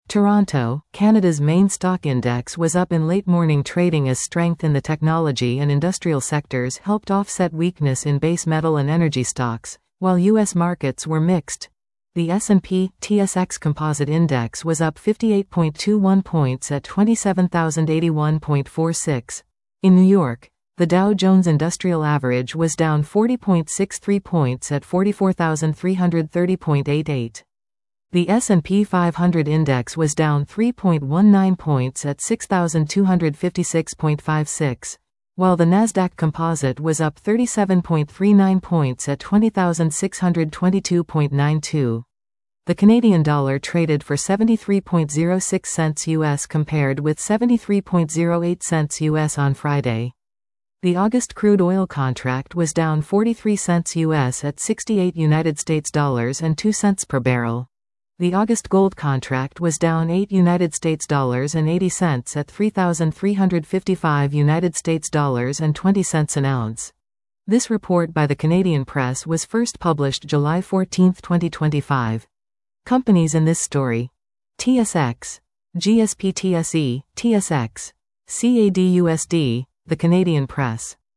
Toronto, Canada's main stock index was up in late morning trading as strength in the technology and industrial sectors helped offset weakness in base metal and energy stocks, while U.S. markets were mixed. The S&P/TSX Composite Index was up 58.21 points at 27,081.46. In New York, the Dow Jones Industrial Average was down 40.63 points at 44,330.88. The S&P 500 Index was down 3.19 points at 6,256.56, while the Nasdaq Composite was up 37.39 points at 20,622.92. The Canadian dollar traded for 73.06 cents US compared with 73.08 cents US on Friday. The August crude oil contract was down 43 cents US at 68 United States dollars and 2 cents per barrel. The August gold contract was down 8 United States dollars and 80 cents at 3,355 United States dollars and 20 cents an ounce. This report by the Canadian Press was first published July 14, 2025. Companies in this story: TSX, GSPTSE, TSX, CADUSD, the Canadian Press.